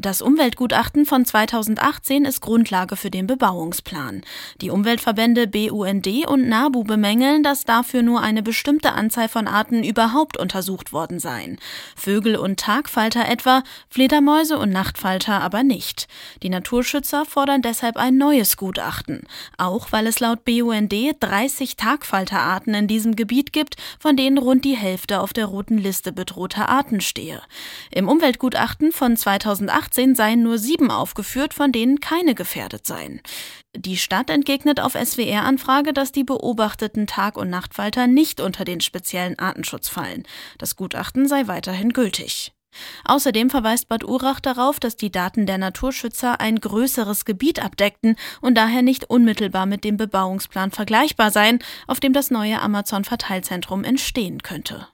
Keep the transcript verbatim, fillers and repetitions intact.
Das Umweltgutachten von zweitausendachtzehn ist Grundlage für den Bebauungsplan. Die Umweltverbände B U N D und NABU bemängeln, dass dafür nur eine bestimmte Anzahl von Arten überhaupt untersucht worden seien. Vögel und Tagfalter etwa, Fledermäuse und Nachtfalter aber nicht. Die Naturschützer fordern deshalb ein neues Gutachten. Auch weil es laut B U N D dreißig Tagfalterarten in diesem Gebiet gibt, von denen rund die Hälfte auf der roten Liste bedrohter Arten stehe. Im Umweltgutachten von zweitausendachtzehn seien nur sieben aufgeführt, von denen keine gefährdet seien. Die Stadt entgegnet auf S W R-Anfrage, dass die beobachteten Tag- und Nachtfalter nicht unter den speziellen Artenschutz fallen. Das Gutachten sei weiterhin gültig. Außerdem verweist Bad Urach darauf, dass die Daten der Naturschützer ein größeres Gebiet abdeckten und daher nicht unmittelbar mit dem Bebauungsplan vergleichbar seien, auf dem das neue Amazon-Verteilzentrum entstehen könnte.